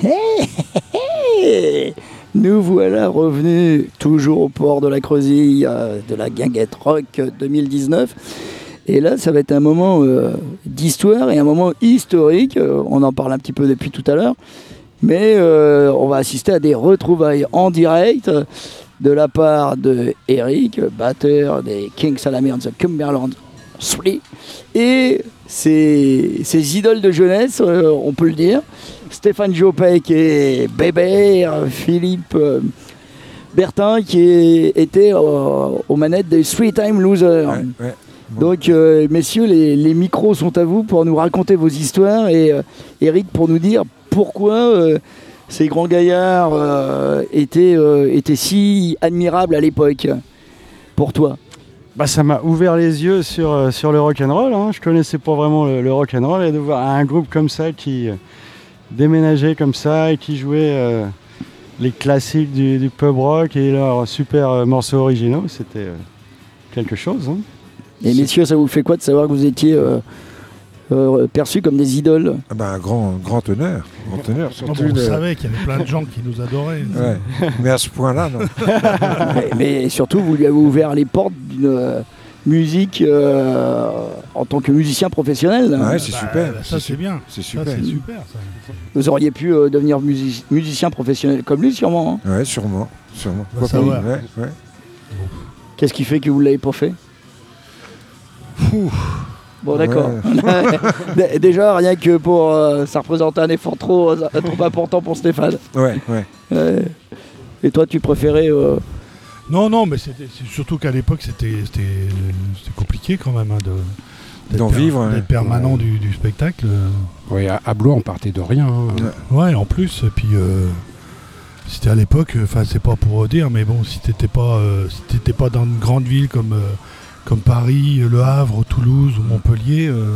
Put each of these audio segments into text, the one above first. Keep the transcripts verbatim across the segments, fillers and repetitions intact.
Hey, hey, hey. Nous voilà revenus toujours au port de la Creusille euh, de la Guinguette Rock deux mille dix-neuf. Et là, ça va être un moment euh, d'histoire et un moment historique. Euh, on en parle un petit peu depuis tout à l'heure. Mais euh, on va assister à des retrouvailles en direct euh, de la part de Eric, batteur des King Salami and the Cumberland trois, et ses, ses idoles de jeunesse, euh, on peut le dire, Stéphane Jopet qui est bébé, euh, Philippe euh, Bertin qui est, était euh, aux manettes des Three Time Losers. Ouais, ouais. Donc, euh, messieurs, les, les micros sont à vous pour nous raconter vos histoires et euh, Eric pour nous dire pourquoi euh, ces grands gaillards euh, étaient, euh, étaient si admirables à l'époque, pour toi. Bah, ça m'a ouvert les yeux sur, euh, sur le rock'n'roll. Hein. Je connaissais pas vraiment le, le rock'n'roll, et de voir un groupe comme ça qui euh, déménageait comme ça et qui jouait euh, les classiques du, du pub rock et leurs super euh, morceaux originaux, c'était euh, quelque chose. Hein. Et messieurs, ça vous fait quoi de savoir que vous étiez euh, euh, perçus comme des idoles? Ah bah, un grand, grand honneur. Grand honneur surtout Non, bon, on le... savait qu'il y avait plein de gens qui nous adoraient. Ouais. Mais à ce point-là, non. mais, mais surtout, vous lui avez ouvert les portes d'une euh, musique euh, en tant que musicien professionnel. Ouais, c'est Bah, super. bah, ça, c'est bien. C'est Ça, super. c'est super. Ça. Vous auriez pu euh, devenir music- musicien professionnel comme lui, sûrement. Hein. Ouais, sûrement. sûrement. Va Pourquoi pas, savoir. ouais, ouais. Qu'est-ce qui fait que vous ne l'avez pas fait? Bon, d'accord. Ouais. Déjà, rien que pour... Euh, ça représente un effort trop, trop important pour Stéphane. Ouais, ouais. Euh, et toi, tu préférais... Euh... Non, non, mais c'était, c'est surtout qu'à l'époque, c'était, c'était, c'était compliqué quand même hein, de, d'être, D'en per- vivre, d'être ouais. permanent du, du spectacle. Oui, à, à Blois, on partait de rien. Hein. Ouais, en plus, et puis euh, c'était à l'époque, enfin, c'est pas pour dire, mais bon, si t'étais pas, euh, si t'étais pas dans une grande ville comme, euh, comme Paris, Le Havre, Toulouse ou Montpellier, euh,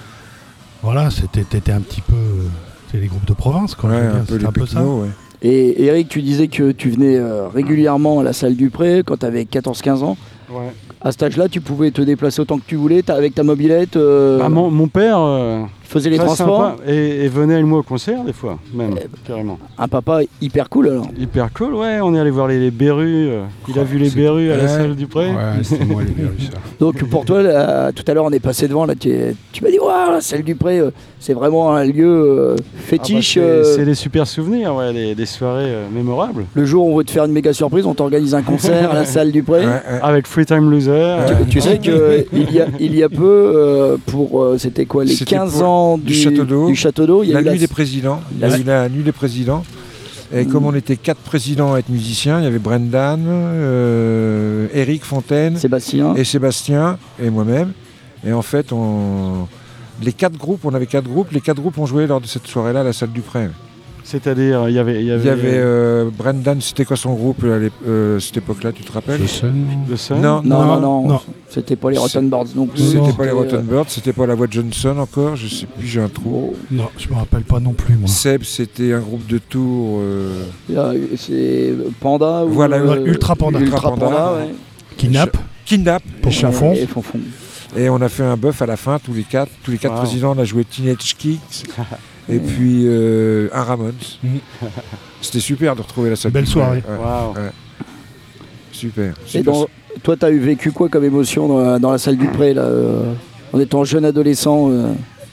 voilà, c'était, t'étais un petit peu, euh, c'était les groupes de province, quoi. Ouais, je veux dire, un peu c'était les un peu ça. pecnos, ouais. Et Eric, tu disais que tu venais euh, régulièrement à la salle du Pré quand tu avais quatorze quinze ans. Ouais. À cet âge-là, tu pouvais te déplacer autant que tu voulais, t'as- avec ta mobilette. Euh, Bah, mon, mon père euh, faisait les très transports. sympa, et, et venait avec moi au concert des fois, même, Eh ben. carrément. Un papa hyper cool alors. Hyper cool, ouais, on est allé voir les, les Berus, euh, il a vu les c'est- Berus à la ouais. salle du Pré. Ouais, c'était moi les virus, ça. Donc pour toi, là, tout à l'heure, on est passé devant, là, tu, tu m'as dit, waouh, la salle du Pré, euh, c'est vraiment un lieu euh, Ah bah, fétiche. c'est, euh, c'est des super souvenirs, ouais, des, des soirées euh, mémorables. Le jour où on veut te faire une méga surprise, on t'organise un concert à la salle du Pré. Ouais, ouais. Avec Free Time Loser. Tu, tu sais qu'il y a, il y a peu, euh, pour, euh, c'était quoi, les C'était quinze pour- ans du du, Château d'Eau. du Château d'Eau, il y a La eu la- nuit des présidents. Il y a la- eu la nuit des présidents. Et Mm. comme on était quatre présidents à être musiciens, il y avait Brendan, euh, Eric Fontaine Sébastien. et Sébastien et moi-même. Et en fait, on... les quatre groupes, on avait quatre groupes, les quatre groupes ont joué lors de cette soirée-là à la salle du Pré. C'est-à-dire, il y avait, il y avait, Il y avait euh, Brendan, c'était quoi son groupe à l'ép- euh, cette époque-là, tu te rappelles? Le Sun. le Sun. Non, Non, non, non, non. c'était pas les Rotten Birds non plus. C'était Non. pas les euh, Rotten Birds, c'était pas la voix de Johnson encore, je sais plus, j'ai un trou. oh, Non, je me rappelle pas non plus, moi. Seb, c'était un groupe de Tours. euh, il y a- c'est Panda. ou, Voilà, euh, Ultra Panda. Ultra Ultra Panda, Panda, ouais. Kidnap, Kidnap. pour Fonfon. Et Fonfon. Et on a fait un bœuf à la fin, tous les quatre. Tous les quatre Wow. présidents, on a joué Teenage Kicks. Et puis euh, un Ramones. Mhm. C'était super de retrouver la salle. Belle du soirée. Pré. Ouais, Waouh. super. Et super. dans- toi, t'as eu vécu quoi comme émotion dans la, dans la salle du Pré, là, euh, en étant jeune adolescent euh.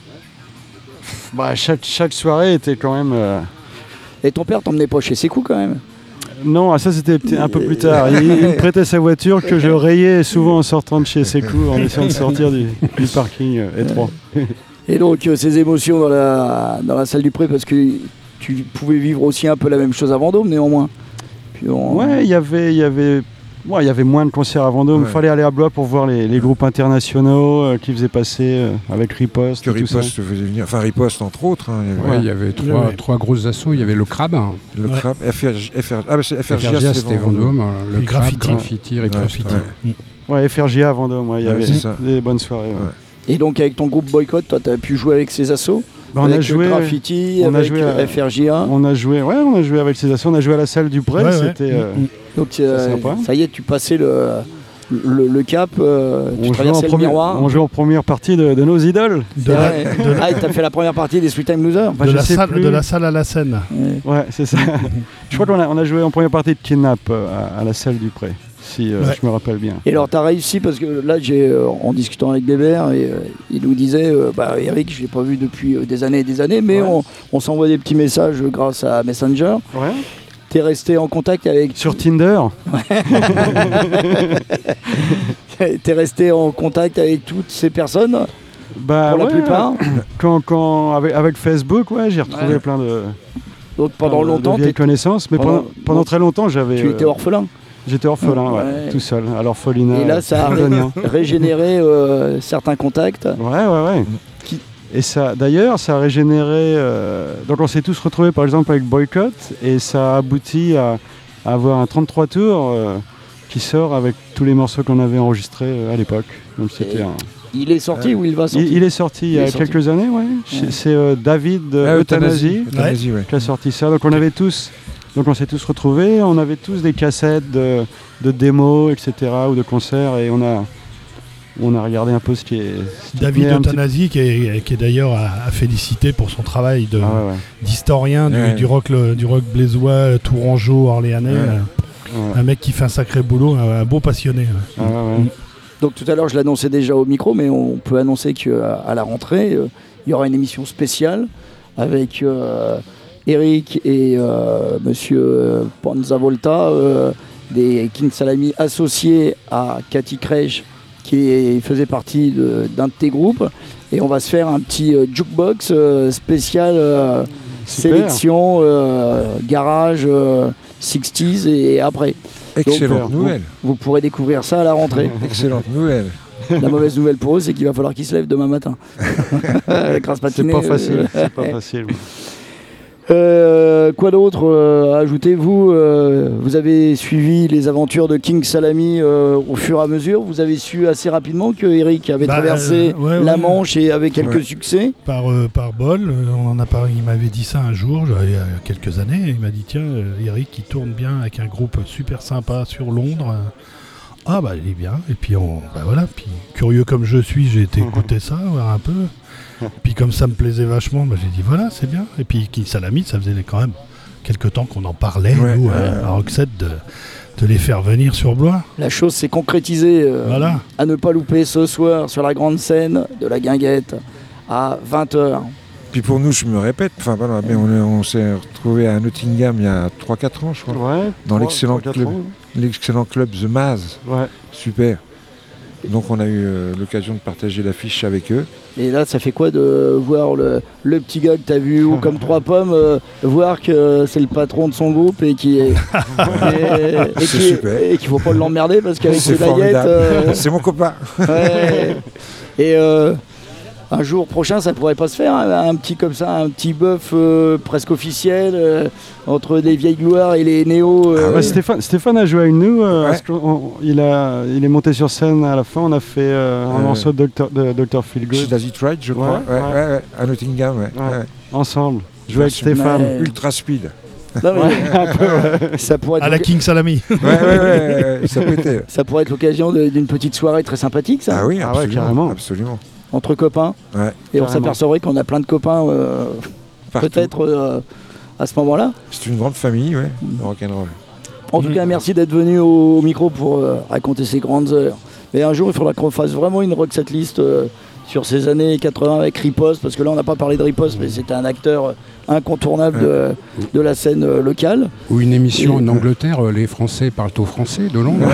Bah, chaque, chaque soirée était quand même... euh, Et ton père t'emmenait pas chez Sékou quand même? Non, ah, ça c'était petit- un peu plus tard. Il, il me prêtait sa voiture que je rayais souvent en sortant de chez Sékou, en essayant de sortir du, du parking euh, étroit. Et donc, euh, ces émotions dans la, dans la salle du Pré, parce que tu pouvais vivre aussi un peu la même chose à Vendôme, néanmoins. Puis on- Ouais, il y avait, il y avait, ouais, il y avait moins de concerts à Vendôme. Il Ouais. fallait aller à Blois pour voir les, les groupes internationaux euh, qui faisaient passer euh, avec Riposte Que et tout ça. Riposte faisait venir. Enfin, Riposte, entre autres. hein, il y avait Ouais, il y avait trois, Ouais. trois grosses assauts. Il y avait le Crabe, hein. Le Ouais. Crap, F R J, F R J, ah, bah, c'est F R J, F R J A, c'était Vendôme. euh, Le Puis Crabe, Graffiti. Graffiti, Ouais, Graffiti. ouais. Ouais, F R J A à Vendôme, ouais, il y Ouais, avait c'est ça. des bonnes soirées. ouais. Ouais. Et donc, avec ton groupe Boycott, toi, t'as pu jouer avec ces assos? Bah, on avec a joué, Graffiti, on a avec joué à- F R J A. on a joué, ouais, on a joué avec ces assos. On a joué à la salle du Pré. Ouais, ouais. C'était, euh, Mm, mm. Donc, euh, sympa. ça y est, tu passais le, le, le cap, euh, tu On jouait, en traversais le première, miroir. on jouait en première partie de, de nos idoles. De C'est la, vrai. de la- Ah, t'as fait la première partie des Sweet Time Losers. Enfin, de je la sais salle, plus. de la salle à la scène. Ouais. Ouais, c'est ça. Je crois qu'on a, on a joué en première partie de Kidnap euh, à, à la salle du Pré, si euh, Ouais. je me rappelle bien. Et alors, t'as réussi parce que là, j'ai euh, en discutant avec Bébert, et euh, il nous disait, euh, bah, Eric, je l'ai pas vu depuis euh, des années et des années, mais Ouais. on, on s'envoie des petits messages grâce à Messenger. Ouais. T'es resté en contact avec, Sur Tinder. t'es resté en contact avec toutes ces personnes Bah, pour la ouais, plupart. Quand, quand, avec, avec Facebook, ouais, j'ai retrouvé Ouais. plein de, Donc pendant plein de- longtemps, de vieilles t'es- connaissances, mais pendant- pendant, pendant très longtemps, j'avais. tu étais euh, orphelin. J'étais orphelin, ouais, Ouais. tout seul, à l'orphelinat. Et là, ça a ré- londonien. régénéré euh, certains contacts. Ouais, ouais, ouais. Qui- Et ça, d'ailleurs, ça a régénéré. euh, Donc, on s'est tous retrouvés, par exemple, avec Boycott, et ça a abouti à, à avoir un trente-trois tours euh, qui sort avec tous les morceaux qu'on avait enregistrés euh, à l'époque. Donc, c'était Et un- Il est sorti ou il va sortir il, il est sorti il y Il a est sorti. quelques années, ouais. C'est- C'est euh, David de Ah, Euthanasie Euthanasie, ouais. qui a sorti ça. Donc, on avait tous. Donc, on s'est tous retrouvés. On avait tous des cassettes de, de démos, et cetera, ou de concerts, et on a. On a regardé un peu ce qui est. ce qui David tenait un petit- Euthanasie, qui est, qui est d'ailleurs à, à féliciter pour son travail de- Ah ouais, ouais. d'historien du, Ouais. du rock, le- du rock blésois, tourangeau, orléanais. Ouais. euh, Ouais. Un mec qui fait un sacré boulot, un, un beau passionné. ouais. Ah ouais, ouais. Donc tout à l'heure, je l'annonçais déjà au micro, mais on peut annoncer qu'à à la rentrée, euh, il y aura une émission spéciale avec euh, Eric et euh, Monsieur euh, Panzavolta, euh, des King Salami associés à Cathy Krejch, qui est- faisait partie de- d'un de tes groupes. Et on va se faire un petit euh, jukebox euh, spécial euh, Super. sélection, euh, garage, euh, soixante et après. Excellente Donc, nouvelle. Vous pourrez découvrir ça à la rentrée. Excellente nouvelle. La mauvaise nouvelle pour eux, c'est qu'il va falloir qu'ils se lèvent demain matin. La grasse C'est matinée, pas euh, facile. C'est pas facile. Euh, quoi d'autre euh, ajoutez-vous euh, Vous avez suivi les aventures de King Salami euh, au fur et à mesure. Vous avez su assez rapidement que Eric avait Bah, traversé euh, ouais, la ouais. Manche et avait quelques Ouais. succès. Par, euh, par bol, euh, on en a parlé, il m'avait dit ça un jour, j'avais, il y a quelques années, il m'a dit tiens, euh, Eric il tourne bien avec un groupe super sympa sur Londres. Ah bah il est bien, et puis on, bah voilà, puis curieux comme je suis, j'ai été écouter ça, voir un peu. Puis comme ça me plaisait vachement, bah, j'ai dit voilà, c'est bien. Et puis King Salami, ça faisait quand même quelques temps qu'on en parlait, Ouais, nous, ouais. à, à Roxette, de, de les faire venir sur Blois. La chose s'est concrétisée euh, Voilà. à ne pas louper ce soir sur la grande scène de la Guinguette à vingt heures. Puis pour nous, je me répète, enfin voilà, mais on, est- on s'est retrouvé à Nottingham il y a trois quatre ans, je crois. Ouais. Dans trois- l'excellent trois, quatre club. ans. L'excellent club The Maz. Ouais. Super. Donc on a eu euh, l'occasion de partager l'affiche avec eux. Et là, ça fait quoi de voir le, le petit gars que t'as vu ou comme trois pommes, euh, voir que c'est le patron de son groupe et qui est, et, et C'est qui- super. et qu'il faut pas l'emmerder parce qu'avec C'est ses baguettes. formidable. euh, C'est mon copain. ouais. Et euh, un jour prochain, ça pourrait pas se faire, hein, un petit comme ça, un petit bœuf euh, presque officiel euh, entre les vieilles gloires et les néos. euh, Ah Ouais, Stéphane, Stéphane a joué avec nous. euh, Ouais. parce qu'on- on- il, a, il est monté sur scène à la fin. On a fait euh, un Euh, morceau de Doctor de docteur Feelgood Does It Right, je crois. Ouais, Ouais, ouais. ouais, ouais, à Nottingham, ouais. Ouais. ouais. ensemble. Jouer avec Version- Stéphane. Ouais. Ultra speed. non, mais ça pourrait être À la l'oc- King Salami. Ouais, ouais, ouais, ouais, ouais, ça peut être. ça pourrait être l'occasion de- d'une petite soirée très sympathique, ça, Ah oui, Ah ouais, absolument. carrément. absolument. entre copains. Ouais, Et on Carrément. s'apercevrait qu'on a plein de copains euh, partout. peut-être euh, à ce moment-là. C'est une grande famille, ouais, le rock'n'roll. En tout cas, merci d'être venu au, au micro pour euh, raconter ces grandes heures. Mais un jour, il faudra qu'on fasse vraiment une rock set list euh, sur ces années quatre-vingts avec Riposte, parce que là, on n'a pas parlé de Riposte, mais c'était un acteur euh, incontournable de, de la scène euh, locale. Ou une émission Et- en Angleterre, euh, les Français parlent au français de Londres.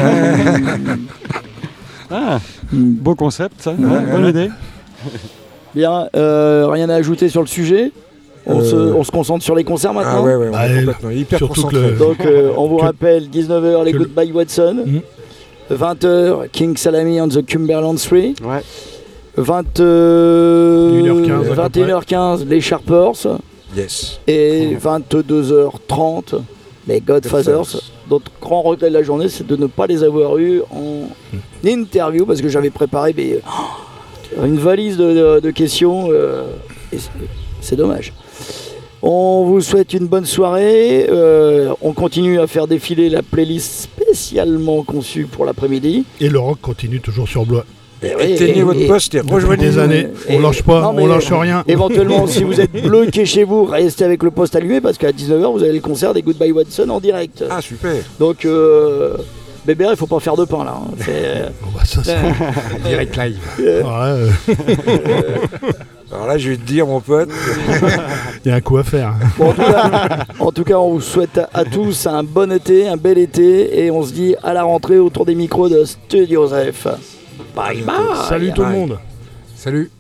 Ah, Hmm. beau concept, ça. Ouais, bonne idée. Bien, euh, rien à ajouter sur le sujet. On, Euh, se, on se concentre sur les concerts Ah maintenant. ouais, ouais, on Bah, est complètement hyper surtout que concentré. le- Donc euh, on vous Que- rappelle, dix-neuf heures les que le- Goodbye Watson, Mhm. vingt heures King Salami on the Cumberland Street, Ouais. vingt, euh, une heure quinze à peu vingt et une heures quinze les Sharpers Yes. et vingt-deux heures trente les Godfathers. Godfathers. Notre grand regret de la journée, c'est de ne pas les avoir eus en interview parce que j'avais préparé mais, oh, une valise de, de- de questions euh, et c'est- c'est dommage. On vous souhaite une bonne soirée. Euh, on continue à faire défiler la playlist spécialement conçue pour l'après-midi. Et le rock continue toujours sur Blois. Et oui, Éteignez et- votre et- poste et Depuis rejoignez-nous. des années, Et- on lâche pas, non, mais- on lâche rien. Éventuellement, si vous êtes bloqué chez vous, restez avec le poste allumé parce qu'à dix-neuf heures, vous avez le concert des Goodbye Watson en direct. Ah, super. Donc, euh, Bébert, il faut pas faire de pain là. hein. C'est, euh, Bon, bah, ça, ça- Direct live. alors là, euh, Alors là, je vais te dire, mon pote. il y a un coup à faire. bon, en, tout cas, en tout cas, on vous souhaite à, à tous un bon été, un bel été, et on se dit à la rentrée autour des micros de Studio F. Bye bye. Salut tout le Bye. monde. Salut.